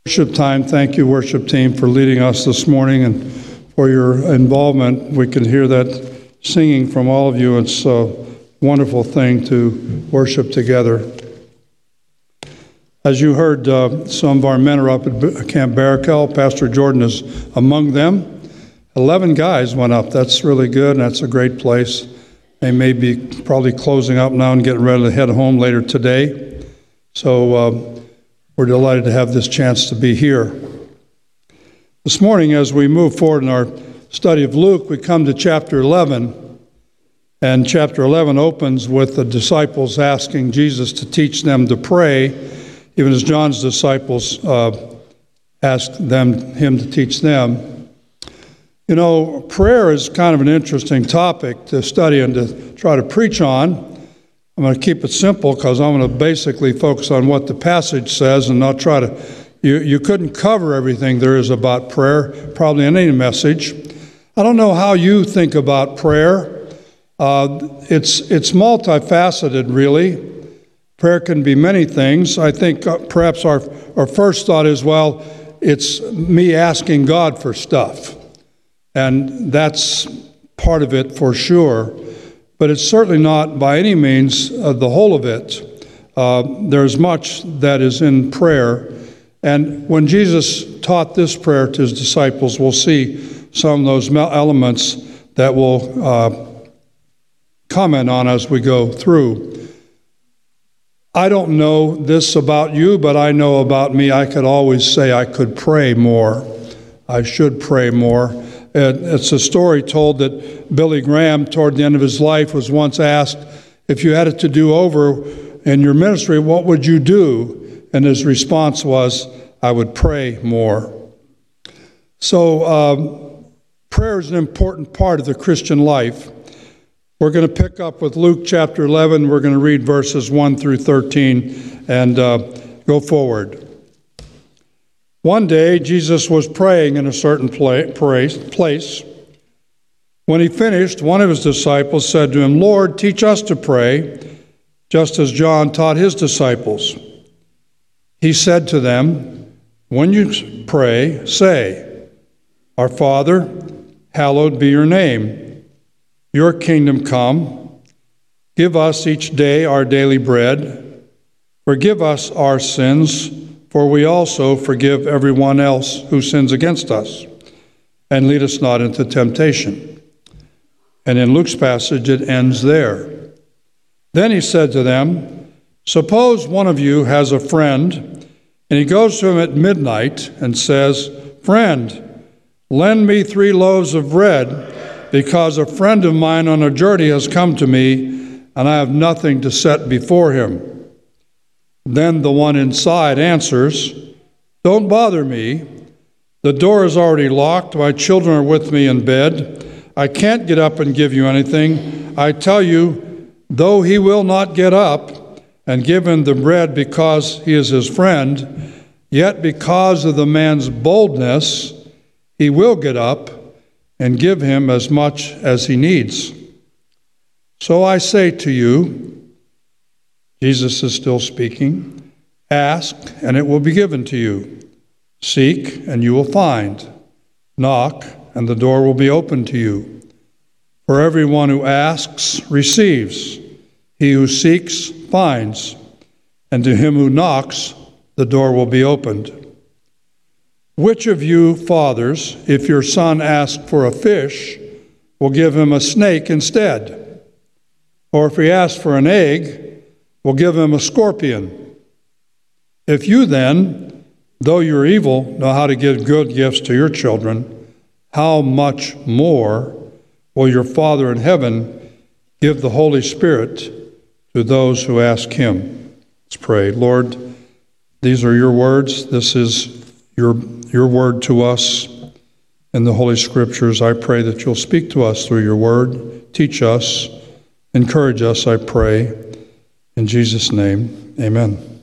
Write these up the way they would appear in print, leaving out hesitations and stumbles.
Worship time. Thank you, worship team, for leading us this morning and for your involvement. We can hear that singing from all of you. It's a wonderful thing to worship together. As you heard, some of our men are up at Camp Barakel. Pastor Jordan is among them. 11 guys went up. That's really good, and that's a great place. They may be probably closing up now and getting ready to head home later today. So we're delighted to have this chance to be here. This morning, as we move forward in our study of Luke, we come to chapter 11. And chapter 11 opens with the disciples asking Jesus to teach them to pray, even as John's disciples asked him to teach them. You know, prayer is kind of an interesting topic to study and to try to preach on. I'm going to keep it simple because I'm going to basically focus on what the passage says and not try to... You couldn't cover everything there is about prayer, probably in any message. I don't know how you think about prayer. It's multifaceted, really. Prayer can be many things. I think perhaps our first thought is, well, it's me asking God for stuff. And that's part of it for sure. But it's certainly not by any means the whole of it. There's much that is in prayer. And when Jesus taught this prayer to his disciples, we'll see some of those elements that we'll comment on as we go through. I don't know this about you, but I know about me. I could always say I could pray more. I should pray more. It's a story told that Billy Graham, toward the end of his life, was once asked, if you had it to do over in your ministry, what would you do? And his response was, I would pray more. So prayer is an important part of the Christian life. We're going to pick up with Luke chapter 11. We're going to read verses 1 through 13 and go forward. One day, Jesus was praying in a certain place. When he finished, one of his disciples said to him, Lord, teach us to pray, just as John taught his disciples. He said to them, when you pray, say, Our Father, hallowed be your name. Your kingdom come. Give us each day our daily bread. Forgive us our sins, for we also forgive everyone else who sins against us. And lead us not into temptation. And in Luke's passage, it ends there. Then he said to them, Suppose one of you has a friend, and he goes to him at midnight and says, Friend, lend me 3 loaves of bread, because a friend of mine on a journey has come to me, and I have nothing to set before him. Then the one inside answers, Don't bother me. The door is already locked. My children are with me in bed. I can't get up and give you anything. I tell you, though he will not get up and give him the bread because he is his friend, yet because of the man's boldness, he will get up and give him as much as he needs. So I say to you, Jesus is still speaking, ask, and it will be given to you. Seek, and you will find. Knock, and the door will be opened to you. For everyone who asks receives. He who seeks finds. And to him who knocks, the door will be opened. Which of you fathers, if your son asks for a fish, will give him a snake instead? Or if he asks for an egg, will give him a scorpion? If you then, though you're evil, know how to give good gifts to your children, how much more will your Father in heaven give the Holy Spirit to those who ask him? Let's pray. Lord, these are your words. This is your word to us in the Holy Scriptures. I pray that you'll speak to us through your word. Teach us, encourage us, I pray. In Jesus' name, amen.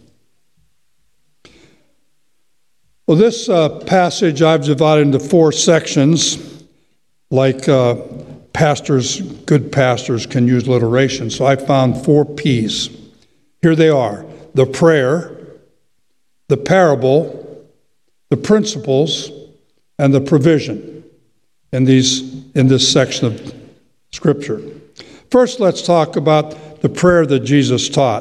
Well, this passage I've divided into 4 sections, like good pastors can use alliteration. So I found 4 P's. Here they are: the prayer, the parable, the principles, and the provision in this section of Scripture. First, let's talk about the prayer that Jesus taught.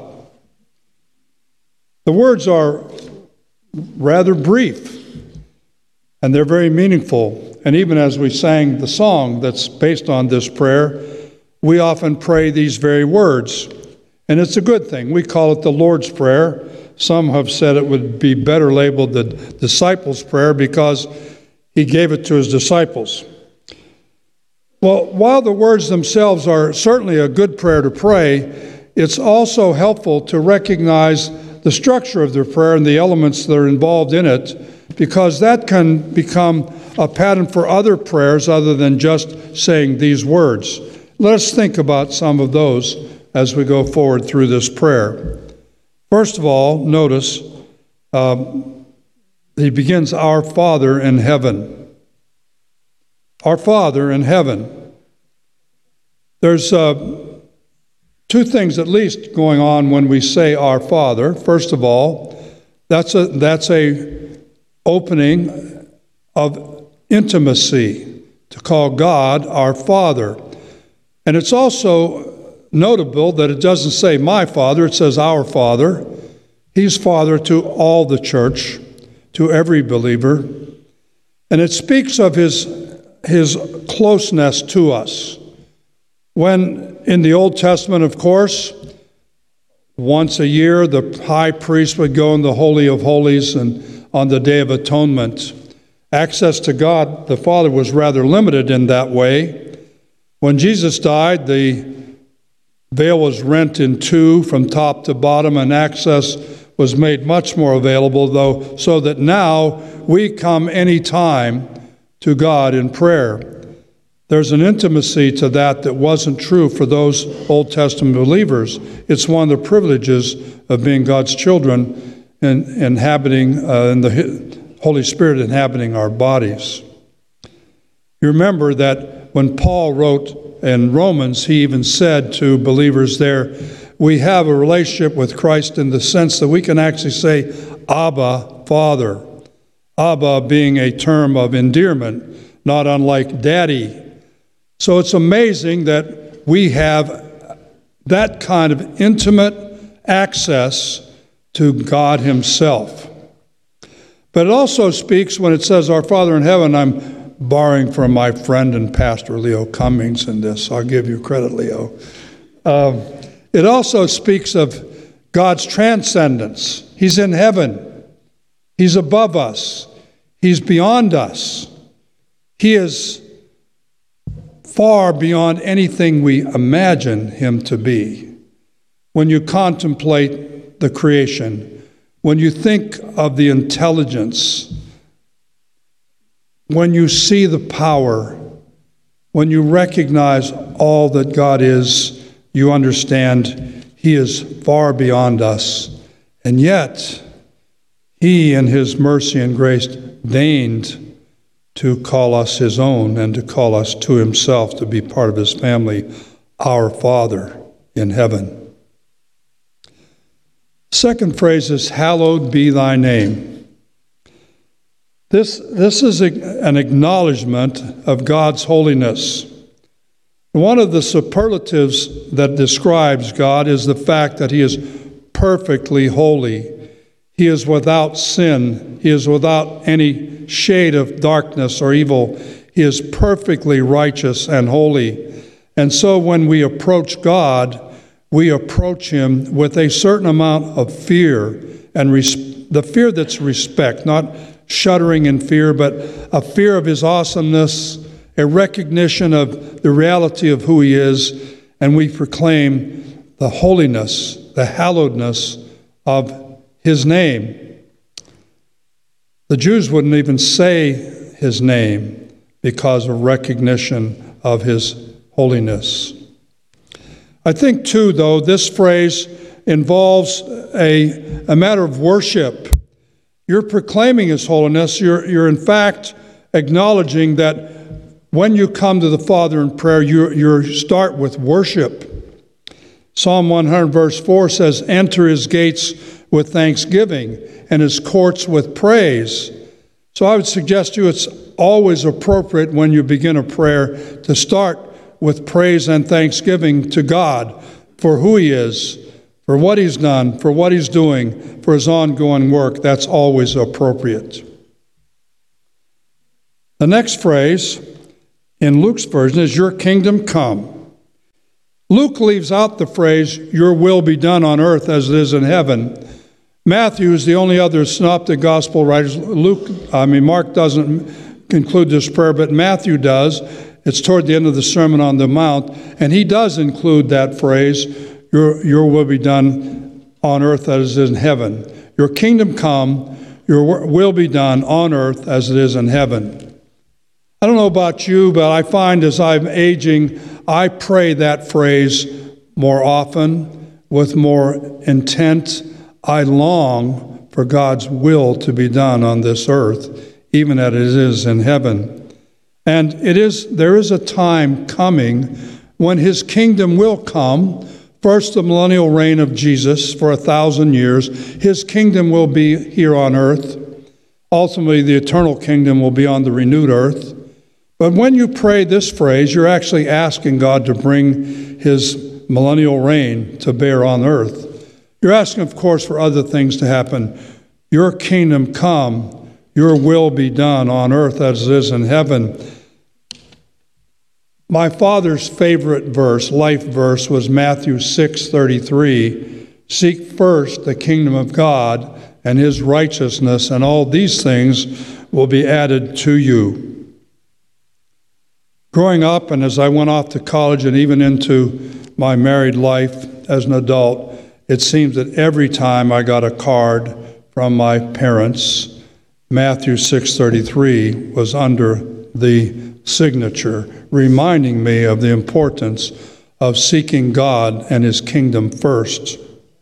The words are rather brief, and they're very meaningful. And even as we sang the song that's based on this prayer, we often pray these very words. And it's a good thing. We call it the Lord's Prayer. Some have said it would be better labeled the disciples' prayer because he gave it to his disciples. Well, while the words themselves are certainly a good prayer to pray, it's also helpful to recognize the structure of the prayer and the elements that are involved in it, because that can become a pattern for other prayers other than just saying these words. Let us think about some of those as we go forward through this prayer. First of all, notice he begins, Our Father in heaven. Our Father in heaven. There's two things at least going on when we say Our Father. First of all, that's a opening of intimacy to call God our Father. And it's also notable that it doesn't say my Father, it says our Father. He's Father to all the church, to every believer. And it speaks of his closeness to us. When in the Old Testament, of course, once a year the high priest would go in the Holy of Holies, and on the Day of Atonement, access to God the Father was rather limited in that way. When Jesus died, the veil was rent in two from top to bottom, and access was made much more available, though, so that now we come any time to God in prayer. There's an intimacy to that wasn't true for those Old Testament believers. It's one of the privileges of being God's children and inhabiting, and the Holy Spirit inhabiting our bodies. You remember that when Paul wrote in Romans, he even said to believers there, we have a relationship with Christ in the sense that we can actually say, Abba, Father. Abba being a term of endearment, not unlike daddy. So it's amazing that we have that kind of intimate access to God himself. But it also speaks when it says, Our Father in heaven. I'm borrowing from my friend and pastor, Leo Cummings, in this. I'll give you credit, Leo. It also speaks of God's transcendence. He's in heaven. He's above us. He's beyond us. He is far beyond anything we imagine him to be. When you contemplate the creation, when you think of the intelligence, when you see the power, when you recognize all that God is, you understand he is far beyond us. And yet, he in his mercy and grace deigned to call us his own and to call us to himself to be part of his family, our Father in heaven. Second phrase is, hallowed be thy name. This is an acknowledgement of God's holiness. One of the superlatives that describes God is the fact that he is perfectly holy. He is without sin. He is without any shade of darkness or evil. He is perfectly righteous and holy. And so when we approach God, we approach him with a certain amount of fear, and the fear that's respect, not shuddering in fear, but a fear of his awesomeness, a recognition of the reality of who he is, and we proclaim the holiness, the hallowedness of his name. The Jews wouldn't even say his name because of recognition of his holiness. I think, too, though, this phrase involves a matter of worship. You're proclaiming his holiness. You're in fact acknowledging that when you come to the Father in prayer, you start with worship. Psalm 100 verse 4 says, enter his gates with thanksgiving and his courts with praise. So I would suggest to you it's always appropriate when you begin a prayer to start with praise and thanksgiving to God for who He is, for what He's done, for what He's doing, for His ongoing work. That's always appropriate. The next phrase in Luke's version is, your kingdom come. Luke leaves out the phrase, your will be done on earth as it is in heaven. Matthew is the only other synoptic gospel writer. Mark doesn't conclude this prayer, but Matthew does. It's toward the end of the Sermon on the Mount, and he does include that phrase, your will be done on earth as it is in heaven. Your kingdom come, your will be done on earth as it is in heaven. I don't know about you, but I find as I'm aging, I pray that phrase more often, with more intent. I long for God's will to be done on this earth, even as it is in heaven. And there is a time coming when His kingdom will come. First, the millennial reign of Jesus for 1,000 years. His kingdom will be here on earth. Ultimately, the eternal kingdom will be on the renewed earth. But when you pray this phrase, you're actually asking God to bring His millennial reign to bear on earth. You're asking, of course, for other things to happen. Your kingdom come, your will be done on earth as it is in heaven. My father's favorite verse, life verse, was Matthew 6:33. Seek first the kingdom of God and His righteousness, and all these things will be added to you. Growing up, and as I went off to college and even into my married life as an adult, it seems that every time I got a card from my parents, Matthew 6:33 was under the signature, reminding me of the importance of seeking God and His kingdom first.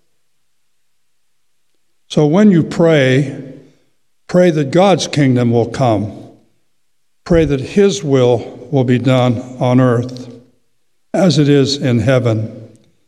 So when you pray that God's kingdom will come. Pray that His will be done on earth as it is in heaven.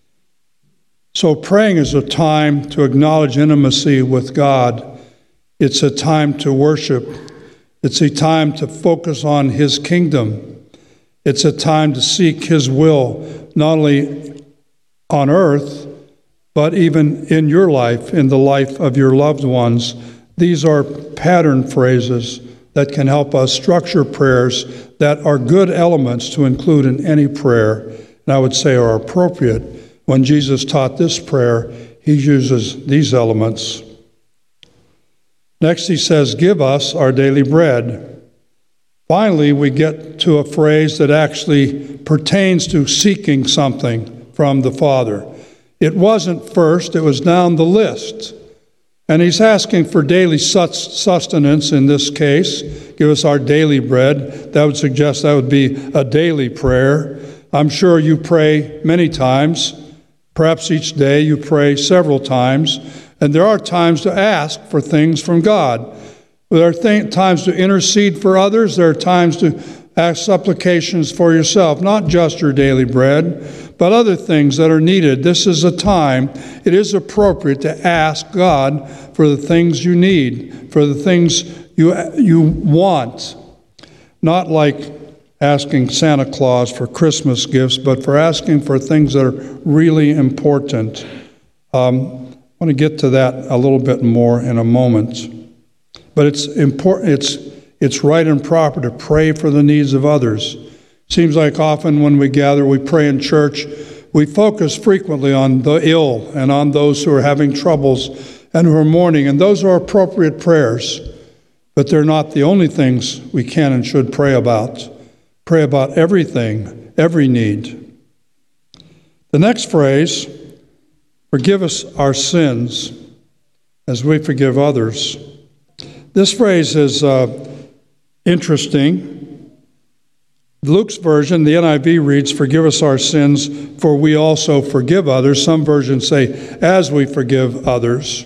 So praying is a time to acknowledge intimacy with God. It's a time to worship. It's a time to focus on His kingdom. It's a time to seek His will, not only on earth, but even in your life, in the life of your loved ones. These are pattern phrases that can help us structure prayers that are good elements to include in any prayer, and I would say are appropriate. When Jesus taught this prayer, He uses these elements. Next, He says, "Give us our daily bread." Finally, we get to a phrase that actually pertains to seeking something from the Father. It wasn't first, it was down the list. And He's asking for daily sustenance in this case. Give us our daily bread. That would suggest that would be a daily prayer. I'm sure you pray many times. Perhaps each day you pray several times. And there are times to ask for things from God. There are times to intercede for others. There are times to ask supplications for yourself, not just your daily bread, but other things that are needed. This is a time, it is appropriate to ask God for the things you need, for the things you want. Not like asking Santa Claus for Christmas gifts, but for asking for things that are really important. I want to get to that a little bit more in a moment. But it's important, it's right and proper to pray for the needs of others. Seems like often when we gather, we pray in church, we focus frequently on the ill and on those who are having troubles and who are mourning, and those are appropriate prayers, but they're not the only things we can and should pray about. Pray about everything, every need. The next phrase, "Forgive us our sins as we forgive others." This phrase is interesting. Luke's version, the NIV reads, "Forgive us our sins, for we also forgive others." Some versions say, "as we forgive others."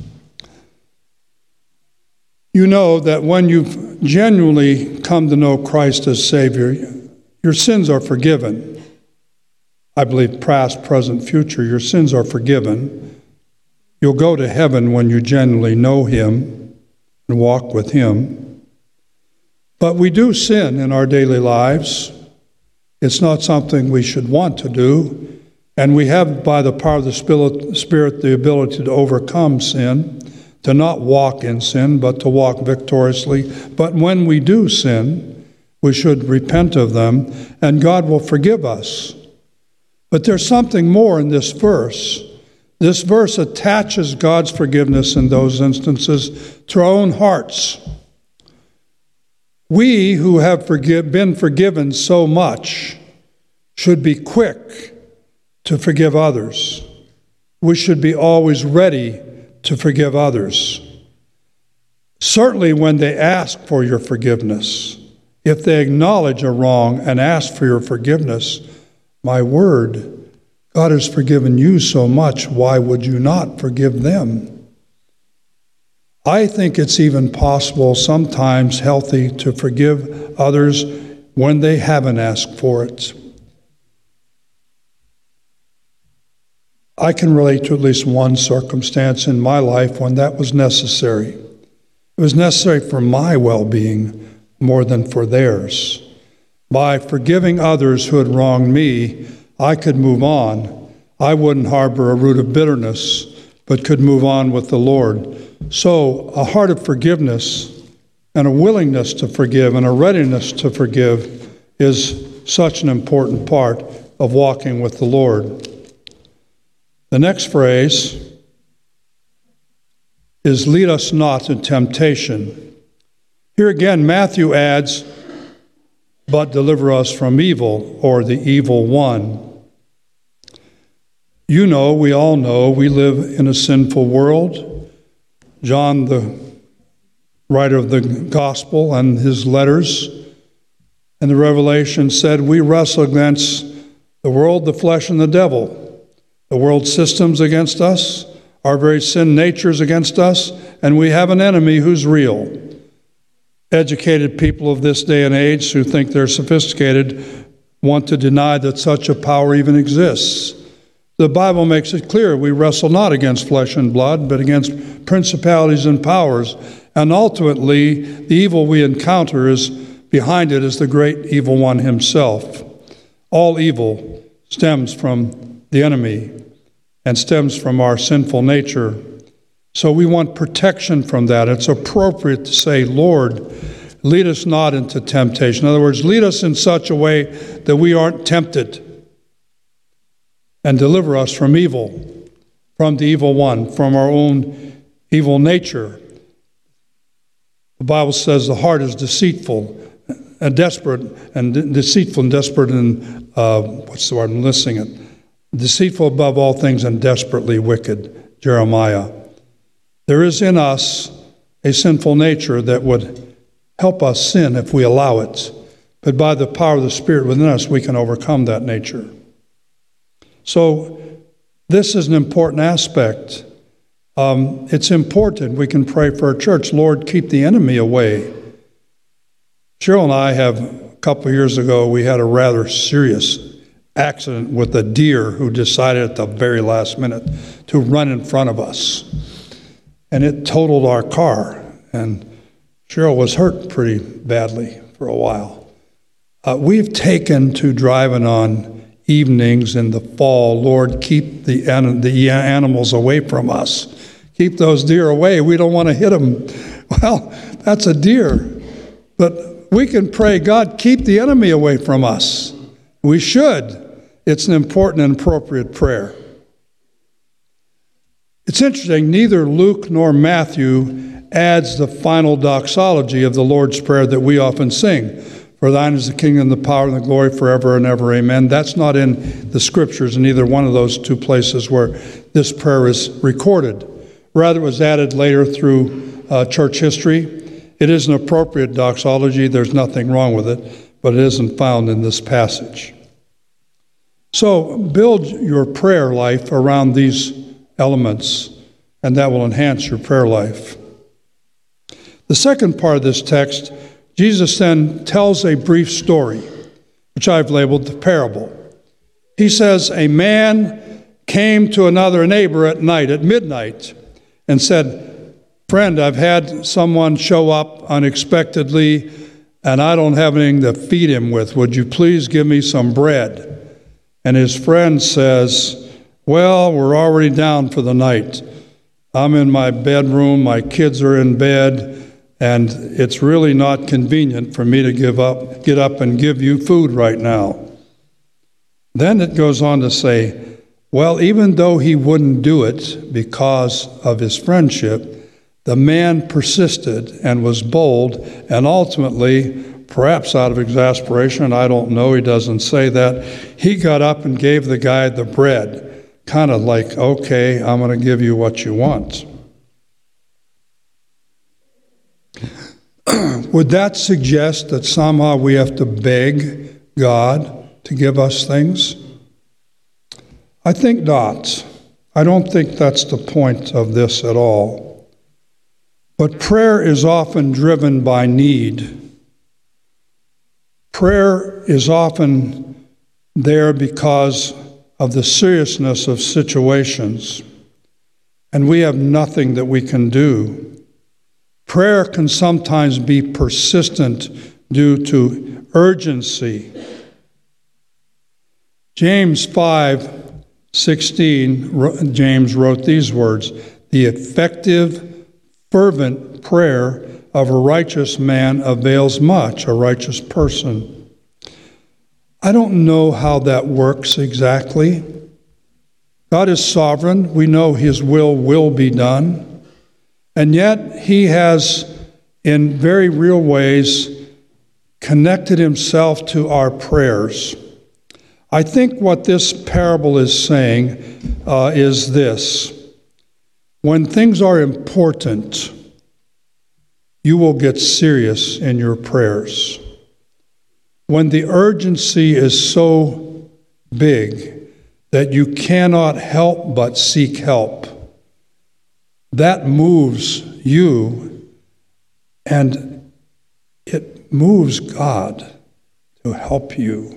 You know that when you've genuinely come to know Christ as Savior, your sins are forgiven. I believe past, present, future, your sins are forgiven. You'll go to heaven when you genuinely know Him and walk with Him. But we do sin in our daily lives. It's not something we should want to do. And we have, by the power of the Spirit, the ability to overcome sin, to not walk in sin, but to walk victoriously. But when we do sin, we should repent of them, and God will forgive us. But there's something more in this verse. This verse attaches God's forgiveness in those instances to our own hearts. We who have been forgiven so much should be quick to forgive others. We should be always ready to forgive others. Certainly when they ask for your forgiveness, if they acknowledge a wrong and ask for your forgiveness, my word, God has forgiven you so much, why would you not forgive them? I think it's even possible, sometimes healthy, to forgive others when they haven't asked for it. I can relate to at least one circumstance in my life when that was necessary. It was necessary for my well-being more than for theirs. By forgiving others who had wronged me, I could move on. I wouldn't harbor a root of bitterness, but could move on with the Lord. So a heart of forgiveness and a willingness to forgive and a readiness to forgive is such an important part of walking with the Lord. The next phrase is, lead us not into temptation. Here again, Matthew adds, but deliver us from evil, or the evil one. You know, we all know, we live in a sinful world. John, the writer of the gospel and his letters and the Revelation, said we wrestle against the world, the flesh, and the devil. The world systems against us, our very sin natures against us, and we have an enemy who's real. Educated people of this day and age who think they're sophisticated want to deny that such a power even exists. The Bible makes it clear we wrestle not against flesh and blood, but against principalities and powers. And ultimately, the evil we encounter is behind it is the great evil one himself. All evil stems from the enemy and stems from our sinful nature. So we want protection from that. It's appropriate to say, Lord, lead us not into temptation. In other words, lead us in such a way that we aren't tempted, and deliver us from evil, from the evil one, from our own evil nature. The Bible says the heart is deceitful and desperate, and deceitful and desperate, and what's the word? I'm listing it. Deceitful above all things and desperately wicked, Jeremiah. There is in us a sinful nature that would help us sin if we allow it. But by the power of the Spirit within us, we can overcome that nature. So this is an important aspect. It's important. We can pray for our church. Lord, keep the enemy away. Cheryl and I have, a couple of years ago, we had a rather serious accident with a deer who decided at the very last minute to run in front of us. And it totaled our car. And Cheryl was hurt pretty badly for a while. We've taken to driving on evenings in the fall. Lord, keep the animals away from us. Keep those deer away. We don't want to hit them. Well, that's a deer. But we can pray, God, keep the enemy away from us. We should. It's an important and appropriate prayer. It's interesting, neither Luke nor Matthew adds the final doxology of the Lord's Prayer that we often sing. For thine is the kingdom, the power, and the glory forever and ever. Amen. That's not in the scriptures in either one of those two places where this prayer is recorded. Rather, it was added later through church history. It is an appropriate doxology. There's nothing wrong with it, but it isn't found in this passage. So build your prayer life around these elements, and that will enhance your prayer life. The second part of this text, Jesus then tells a brief story, which I've labeled the parable. He says, a man came to another neighbor at night, at midnight, and said, friend, I've had someone show up unexpectedly. and I don't have anything to feed him with. Would you please give me some bread? And his friend says, well, we're already down for the night. I'm in my bedroom, my kids are in bed, and it's really not convenient for me to get up and give you food right now. Then it goes on to say, well, even though he wouldn't do it because of his friendship, the man persisted and was bold, and ultimately, perhaps out of exasperation, I don't know, he doesn't say that, he got up and gave the guy the bread, kind of like, okay, I'm going to give you what you want. Would that suggest that somehow we have to beg God to give us things? I think not. I don't think that's the point of this at all. But prayer is often driven by need. Prayer is often there because of the seriousness of situations, and we have nothing that we can do. Prayer can sometimes be persistent due to urgency. James 5:16, James wrote these words, "The effective, fervent prayer of a righteous man avails much," a righteous person. I don't know how that works exactly. God is sovereign. We know his will be done. And yet he has, in very real ways, connected himself to our prayers. I think what this parable is saying is this. When things are important, you will get serious in your prayers. When the urgency is so big that you cannot help but seek help, that moves you, and it moves God to help you.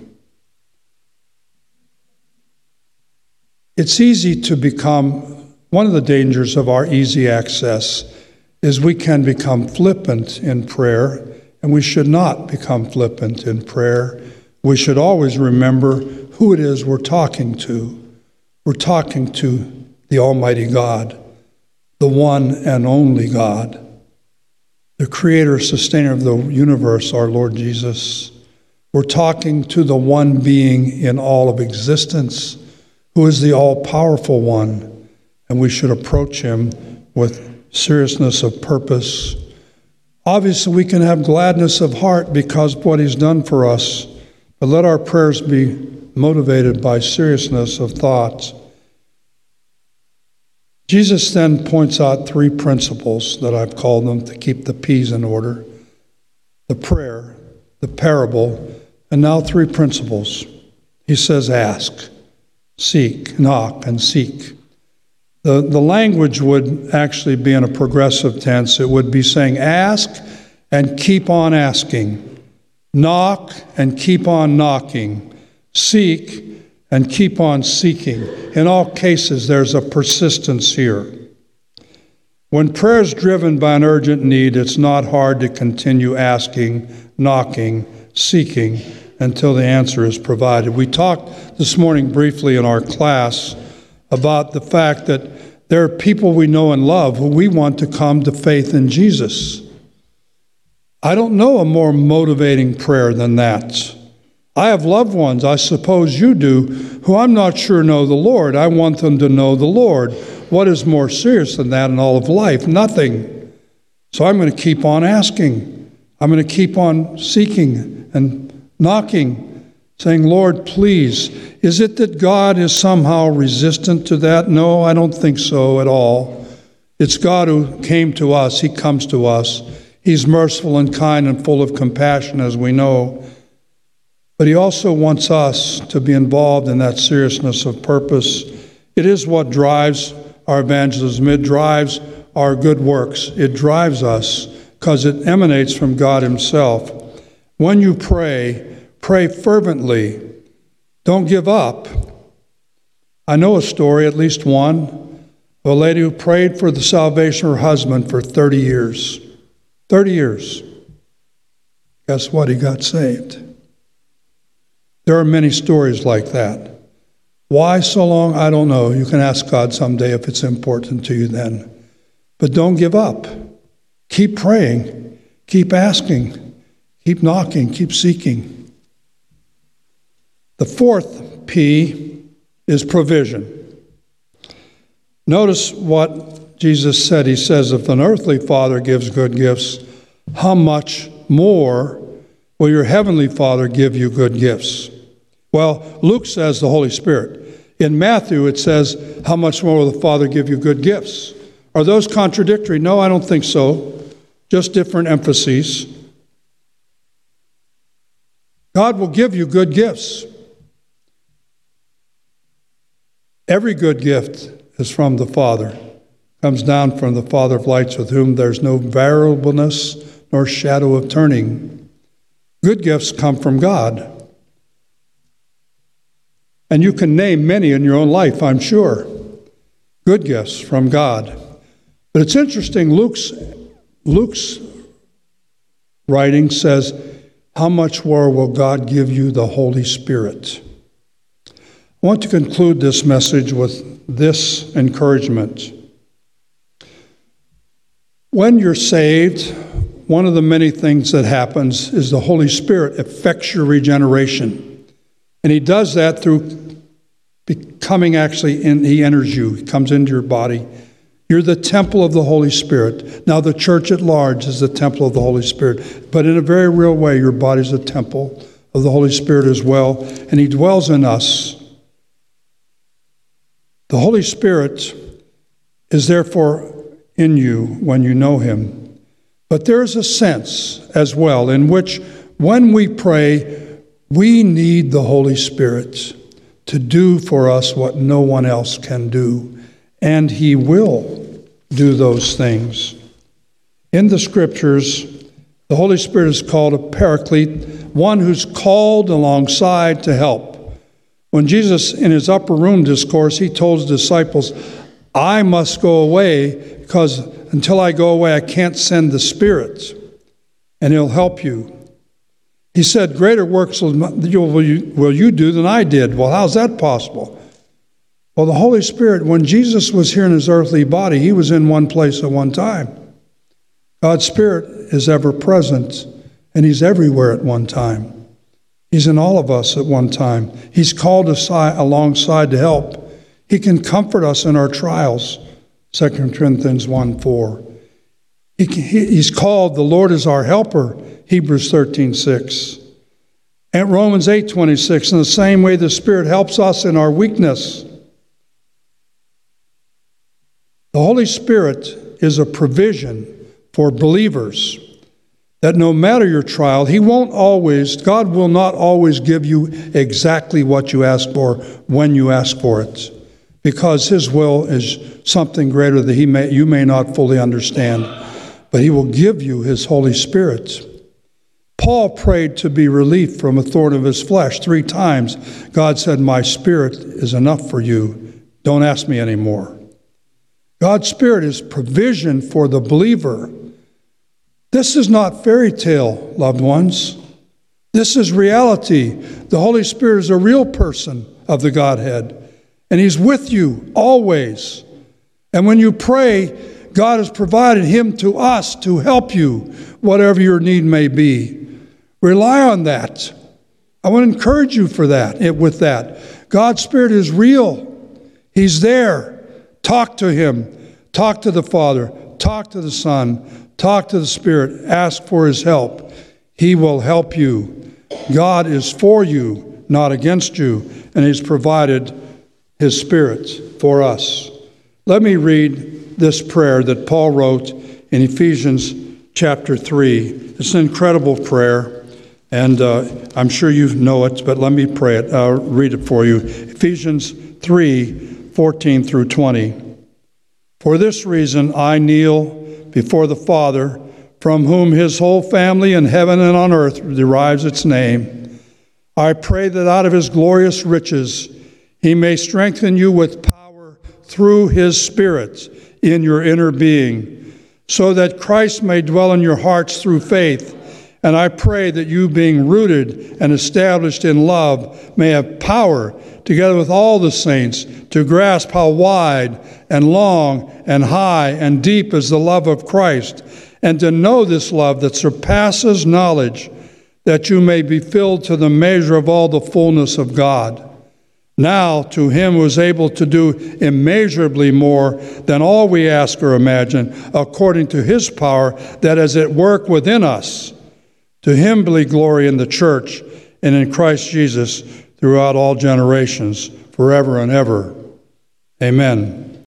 It's easy to become, one of the dangers of our easy access is we can become flippant in prayer, and we should not become flippant in prayer. We should always remember who it is we're talking to. We're talking to the Almighty God, the one and only God, the creator, sustainer of the universe, our Lord Jesus. We're talking to the one being in all of existence, who is the all-powerful one, and we should approach him with seriousness of purpose. Obviously, we can have gladness of heart because of what he's done for us, but let our prayers be motivated by seriousness of thought. Jesus then points out three principles that I've called them to keep the P's in order: the prayer, the parable, and now three principles. He says, ask, seek, knock, and seek. The language would actually be in a progressive tense. It would be saying ask and keep on asking, knock and keep on knocking, seek and keep on seeking. In all cases, there's a persistence here. When prayer is driven by an urgent need, it's not hard to continue asking, knocking, seeking until the answer is provided. We talked this morning briefly in our class about the fact that there are people we know and love who we want to come to faith in Jesus. I don't know a more motivating prayer than that. I have loved ones, I suppose you do, who I'm not sure know the Lord. I want them to know the Lord. What is more serious than that in all of life? Nothing. So I'm going to keep on asking. I'm going to keep on seeking and knocking, saying, Lord, please. Is it that God is somehow resistant to that? No, I don't think so at all. It's God who came to us. He comes to us. He's merciful and kind and full of compassion, as we know. But he also wants us to be involved in that seriousness of purpose. It is what drives our evangelism. It drives our good works. It drives us because it emanates from God himself. When you pray, pray fervently. Don't give up. I know a story, at least one, of a lady who prayed for the salvation of her husband for 30 years. 30 years. Guess what? He got saved. There are many stories like that. Why so long? I don't know. You can ask God someday if it's important to you then. But don't give up. Keep praying. Keep asking. Keep knocking. Keep seeking. The fourth P is provision. Notice what Jesus said. He says, if an earthly father gives good gifts, how much more will your heavenly Father give you good gifts? Well, Luke says the Holy Spirit. In Matthew, it says, how much more will the Father give you good gifts? Are those contradictory? No, I don't think so. Just different emphases. God will give you good gifts. Every good gift is from the Father. Comes down from the Father of lights, with whom there's no variableness nor shadow of turning. Good gifts come from God. And you can name many in your own life, I'm sure. Good gifts from God. But it's interesting, Luke's writing says, how much more will God give you the Holy Spirit? I want to conclude this message with this encouragement. When you're saved, one of the many things that happens is the Holy Spirit affects your regeneration. And he does that through becoming he enters you. He comes into your body. You're the temple of the Holy Spirit. Now the church at large is the temple of the Holy Spirit. But in a very real way, your body's a temple of the Holy Spirit as well. And he dwells in us. The Holy Spirit is therefore in you when you know him. But there is a sense as well in which when we pray, we need the Holy Spirit to do for us what no one else can do. And he will do those things. In the Scriptures, the Holy Spirit is called a paraclete, one who's called alongside to help. When Jesus, in his upper room discourse, he told his disciples, I must go away because until I go away, I can't send the Spirit, and he'll help you. He said, greater works will you do than I did. Well, how's that possible? Well, the Holy Spirit, when Jesus was here in his earthly body, he was in one place at one time. God's Spirit is ever present, and he's everywhere at one time. He's in all of us at one time. He's called us alongside to help. He can comfort us in our trials, 2 Corinthians 1:4. He's called, the Lord is our helper, Hebrews 13:6. And Romans 8:26, in the same way the Spirit helps us in our weakness. The Holy Spirit is a provision for believers that no matter your trial, God will not always give you exactly what you ask for when you ask for it, because his will is something greater that you may not fully understand, but he will give you his Holy Spirit. Paul prayed to be relieved from a thorn of his flesh 3 times. God said, my Spirit is enough for you. Don't ask me anymore. God's Spirit is provision for the believer. This is not fairy tale, loved ones. This is reality. The Holy Spirit is a real person of the Godhead, and he's with you always. And when you pray, God has provided him to us to help you, whatever your need may be. Rely on that. I want to encourage you with that. God's Spirit is real. He's there. Talk to him. Talk to the Father. Talk to the Son. Talk to the Spirit. Ask for his help. He will help you. God is for you, not against you, and he's provided his Spirit for us. Let me read this prayer that Paul wrote in Ephesians chapter 3. It's an incredible prayer, and I'm sure you know it, but let me pray it. I'll read it for you. Ephesians 3:14 through 20. For this reason I kneel before the Father, from whom his whole family in heaven and on earth derives its name. I pray that out of his glorious riches he may strengthen you with power through his Spirit in your inner being, so that Christ may dwell in your hearts through faith, And I pray that you, being rooted and established in love, may have power, together with all the saints, to grasp how wide and long and high and deep is the love of Christ, and to know this love that surpasses knowledge, that you may be filled to the measure of all the fullness of God. Now, to him who is able to do immeasurably more than all we ask or imagine, according to his power that is at work within us, to him be glory in the church and in Christ Jesus throughout all generations, forever and ever. Amen.